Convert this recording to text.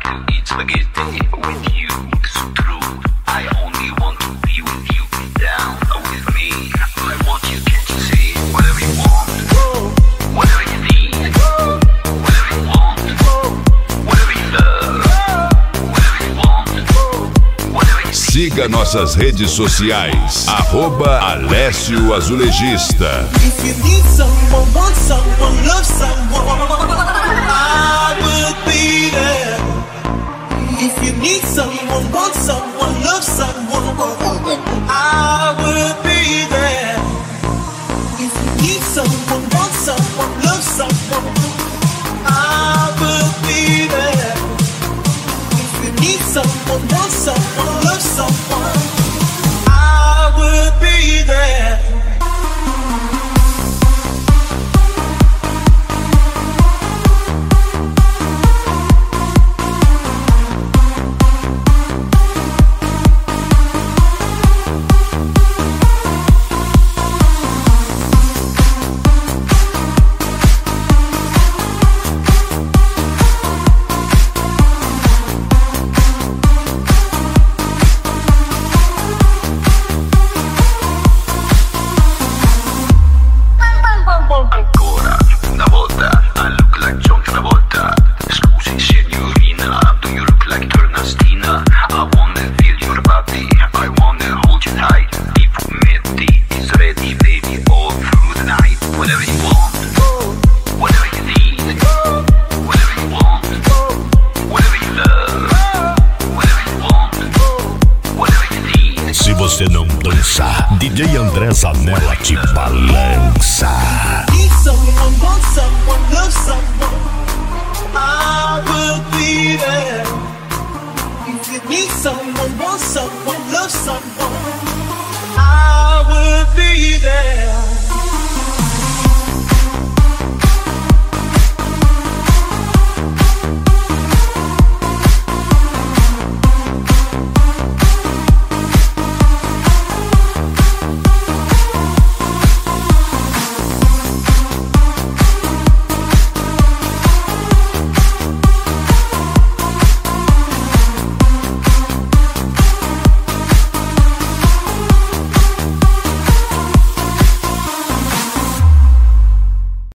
like to eat spaghetti with you. It's true. I only want to be with you. Down with me. I want you, can't you see? Whatever you want, whatever you need, whatever you want, whatever you love, whatever you want, whatever you need. Siga nossas redes sociais. @Alessio Azulejista. If you need someone, want someone, love someone, I will be there. If you need someone, want someone, love someone, I will be there. If you need someone, want someone, love someone, I will be there. If you need someone, want someone, love someone,